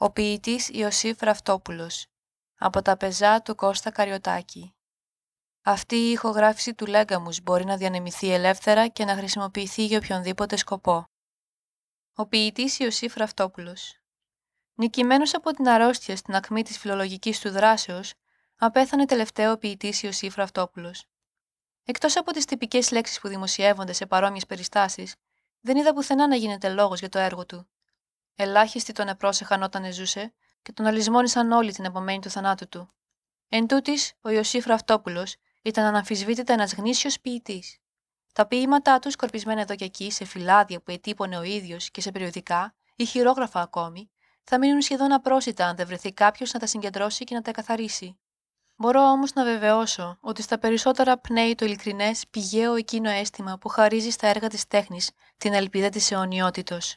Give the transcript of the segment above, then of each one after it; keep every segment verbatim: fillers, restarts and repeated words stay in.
Ο ποιητής Ιωσήφ Ραφτόπουλος, από τα πεζά του Κώστα Καριωτάκη. Αυτή η ηχογράφηση του Λέγκαμους μπορεί να διανεμηθεί ελεύθερα και να χρησιμοποιηθεί για οποιονδήποτε σκοπό. Ο ποιητής Ιωσήφ Ραφτόπουλος. Νικημένος από την αρρώστια στην ακμή της φιλολογικής του δράσεως, απέθανε τελευταίο ο ποιητής Ιωσήφ Ραφτόπουλος. Εκτός από τις τυπικές λέξεις που δημοσιεύονται σε παρόμοιες περιστάσεις, δεν είδα πουθενά να γίνεται λόγος για το έργο του. Ελάχιστοι τον επρόσεχαν όταν εζούσε και τον αλυσμόνησαν όλοι την επομένη του θανάτου του. Εν τούτης, ο Ιωσήφ Ραφτόπουλος ήταν αναμφισβήτητα ένας γνήσιος ποιητής. Τα ποίηματά του, σκορπισμένα εδώ και εκεί σε φυλάδια που ετύπωνε ο ίδιος και σε περιοδικά ή χειρόγραφα ακόμη, θα μείνουν σχεδόν απρόσιτα αν δεν βρεθεί κάποιος να τα συγκεντρώσει και να τα εκαθαρίσει. Μπορώ όμως να βεβαιώσω ότι στα περισσότερα πνέει το ειλικρινές, πηγαίο εκείνο αίσθημα που χαρίζει στα έργα της τέχνης την ελπίδα της αιωνιότητος.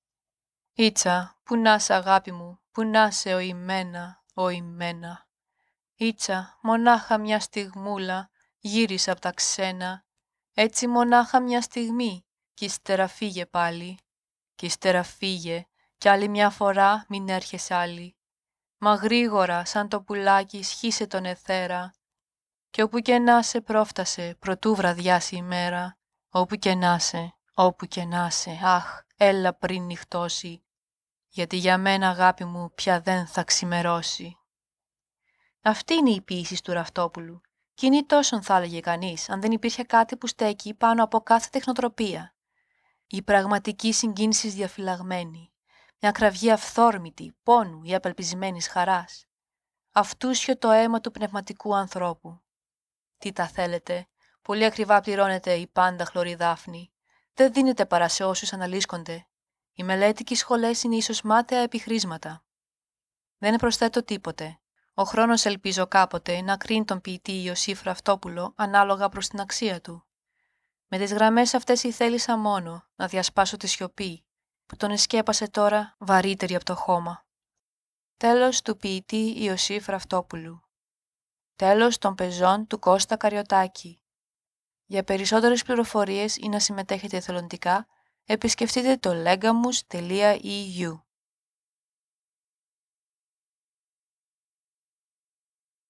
Ήτσα, που να σε αγάπη μου, που να σε ο ημένα, ο ημένα. Ήτσα, μονάχα μια στιγμούλα, γύρισα απ' τα ξένα. Έτσι μονάχα μια στιγμή, κι ύστερα φύγε πάλι. Κι ύστερα φύγε, κι άλλη μια φορά μην έρχεσαι άλλη. Μα γρήγορα, σαν το πουλάκι, σχίσε τον εθέρα. Κι όπου και να σε πρόφτασε, προτού βραδιάσει η μέρα. Όπου και να σε, όπου και να σε, αχ, έλα πριν νυχτώσει. Γιατί για μένα, αγάπη μου, πια δεν θα ξημερώσει. Αυτή είναι η ποίηση του Ραφτόπουλου. Κοινή τόσον θα έλεγε κανείς, αν δεν υπήρχε κάτι που στέκει πάνω από κάθε τεχνοτροπία. Η πραγματική συγκίνηση διαφυλαγμένη. Μια κραυγή αυθόρμητη, πόνου ή απελπισμένης χαράς. Αυτούσιο το αίμα του πνευματικού ανθρώπου. Τι τα θέλετε, πολύ ακριβά πληρώνεται η πάντα χλωρή δάφνη. Δεν δίνεται παρά σε όσους αναλύσκονται. Οι μελέτικοι σχολές είναι ίσως μάταια επιχρήσματα. Δεν προσθέτω τίποτε. Ο χρόνος ελπίζω κάποτε να κρίνει τον ποιητή Ιωσήφ Ραφτόπουλο ανάλογα προς την αξία του. Με τις γραμμές αυτές ήθελησα μόνο να διασπάσω τη σιωπή που τον εσκέπασε τώρα βαρύτερη από το χώμα. Τέλος του ποιητή Ιωσήφ Ραφτόπουλου. Τέλος των πεζών του Κώστα Καριωτάκη. Για περισσότερες πληροφορίες ή να συμμετέχετε εθελοντικά, επισκεφτείτε το legamus τελεία e u.